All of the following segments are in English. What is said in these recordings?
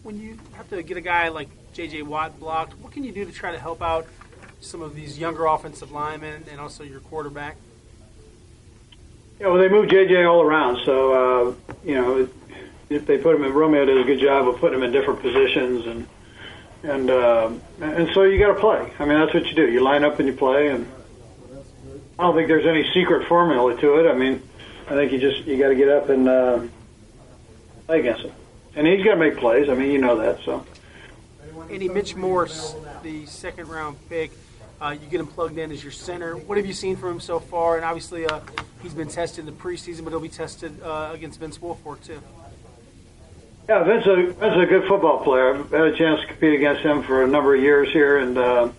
when you have to get a guy like J.J. Watt blocked, what can you do to try to help out some of these younger offensive linemen and also your quarterback? Yeah, well, they move J.J. all around, so, if they put him in, Romeo does a good job of putting him in different positions, and so you got to play. I mean, that's what you do. You line up and you play, and I don't think there's any secret formula to it. I mean, I think you got to get up and play against him. And he's got to make plays. I mean, you know that. So. Andy, Mitch Morse, the second-round pick, you get him plugged in as your center. What have you seen from him so far? And obviously, he's been tested in the preseason, but he'll be tested against Vince Wilfork too. Yeah, Vince is a good football player. I've had a chance to compete against him for a number of years here, and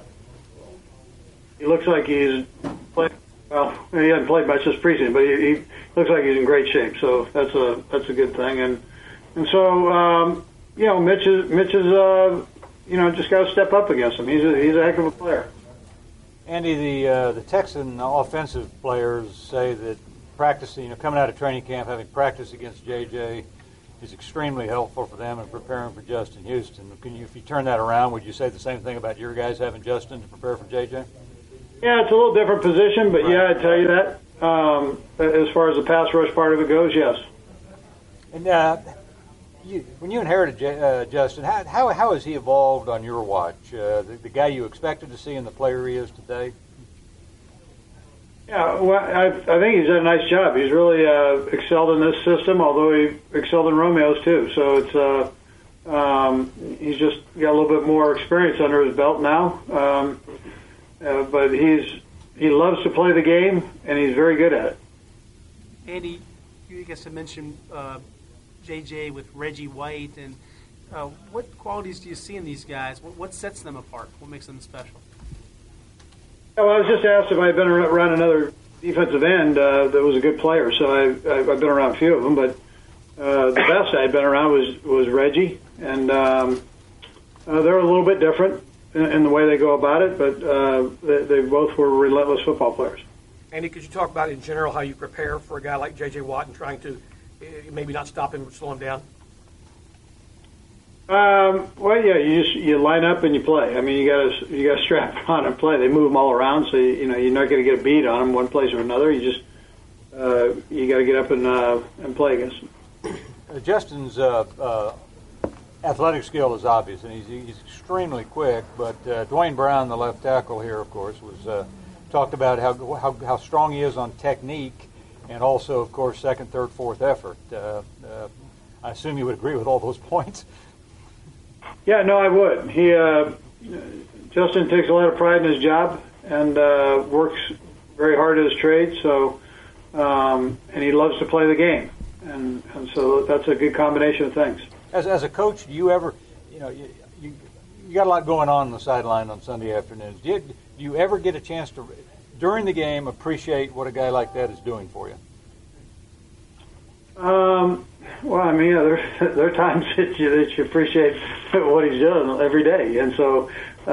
he looks like he's played. Well, he hasn't played much this preseason, but he looks like he's in great shape. So that's a good thing. And so Mitch is just got to step up against him. He's a heck of a player. Andy, the Texan offensive players say that practicing, coming out of training camp, having practiced against J.J. is extremely helpful for them in preparing for Justin Houston. If you turn that around, would you say the same thing about your guys having Justin to prepare for J.J.? Yeah, it's a little different position, but yeah, I'd tell you that. As far as the pass rush part of it goes, yes. And when you inherited Justin, how has he evolved on your watch? The guy you expected to see and the player he is today? Yeah, well, I think he's done a nice job. He's really excelled in this system, although he excelled in Romeo's too. So he's just got a little bit more experience under his belt now. But he loves to play the game, and he's very good at it. Andy, you guys have mentioned J.J. with Reggie White, and what qualities do you see in these guys? What sets them apart? What makes them special? Well, I was just asked if I'd been around another defensive end that was a good player, so I've been around a few of them, but the best I'd been around was Reggie, and they're a little bit different in the way they go about it, but they both were relentless football players. Andy, could you talk about in general how you prepare for a guy like J.J. Watt and trying to maybe not stop him or slow him down? Well, yeah, you line up and you play. I mean, you got to strap on and play. They move them all around, so you're not going to get a beat on them one place or another. You just you got to get up and play against them. Justin's athletic skill is obvious, and he's extremely quick. But Dwayne Brown, the left tackle here, of course, was talked about how strong he is on technique, and also, of course, second, third, fourth effort. I assume you would agree with all those points. Yeah, no, I would. Justin takes a lot of pride in his job and works very hard at his trade. So, and he loves to play the game, and so that's a good combination of things. As a coach, do you ever, you got a lot going on the sideline on Sunday afternoons. Do you ever get a chance to, during the game, appreciate what a guy like that is doing for you? Well, I mean, there are times that you appreciate what he's doing every day, and so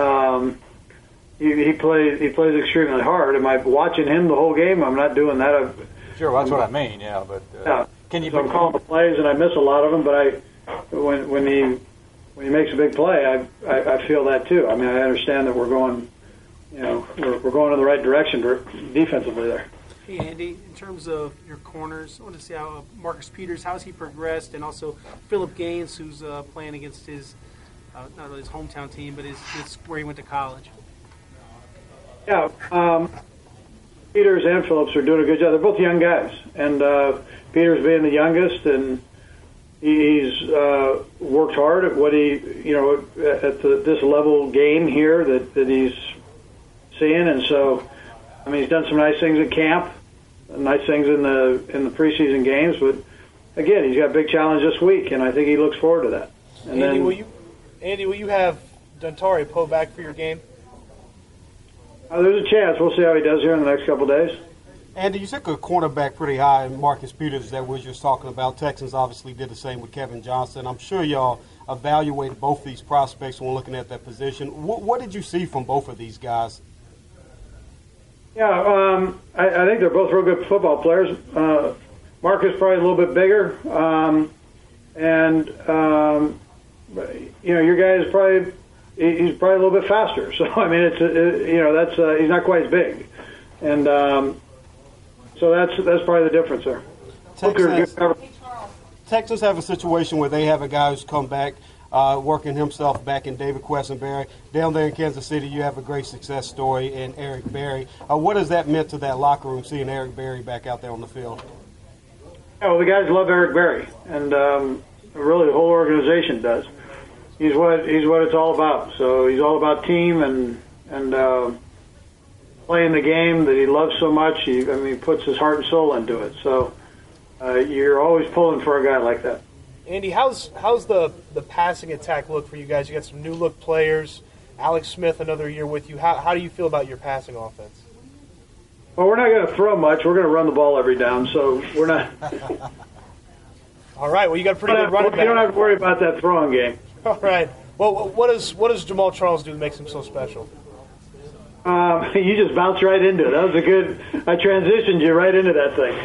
he plays extremely hard. Am I watching him the whole game? I'm not doing that. Sure, that's what I mean. Yeah, but can you? So I'm calling the plays, and I miss a lot of them. But when he makes a big play, I feel that too. I mean, I understand that we're going, we're going in the right direction defensively there. Hey, Andy, in terms of your corners, I want to see how Marcus Peters, how has he progressed, and also Philip Gaines, who's playing against his, not really his hometown team, but his where he went to college. Yeah, Peters and Phillips are doing a good job. They're both young guys, and Peters being the youngest, and he's worked hard at what he, at this level game here that he's seeing, and so, I mean, he's done some nice things at camp. Nice things in the preseason games, but again, he's got a big challenge this week, and I think he looks forward to that. And Andy, will you have Dontari Poe back for your game? There's a chance. We'll see how he does here in the next couple of days. Andy, you took a cornerback pretty high in Marcus Peters that we were just talking about. Texans obviously did the same with Kevin Johnson. I'm sure y'all evaluated both these prospects when looking at that position. What did you see from both of these guys? Yeah, I think they're both real good football players. Marcus probably a little bit bigger, and your guy is probably he's probably a little bit faster. So I mean, that's he's not quite as big, and so that's probably the difference there. Texans have a situation where they have a guy who's come back, working himself back in David Quessenberry. Down there in Kansas City, you have a great success story in Eric Berry. What has that meant to that locker room, seeing Eric Berry back out there on the field? Yeah, well, the guys love Eric Berry, and really the whole organization does. He's what it's all about. So he's all about team and playing the game that he loves so much. He puts his heart and soul into it. So you're always pulling for a guy like that. Andy, how's the passing attack look for you guys? You got some new look players. Alex Smith, another year with you. How do you feel about your passing offense? Well, we're not going to throw much. We're going to run the ball every down, so we're not. All right. Well, you got a pretty good running back. You don't have to worry about that throwing game. All right. Well, what does Jamal Charles do that makes him so special? You just bounced right into it. That was I transitioned you right into that thing.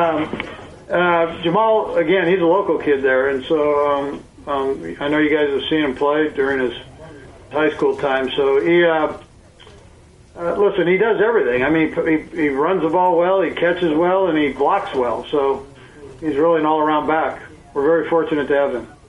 Jamal, again, he's a local kid there, and so I know you guys have seen him play during his high school time. So he, listen, he does everything. I mean, he runs the ball well, he catches well, and he blocks well. So he's really an all-around back. We're very fortunate to have him.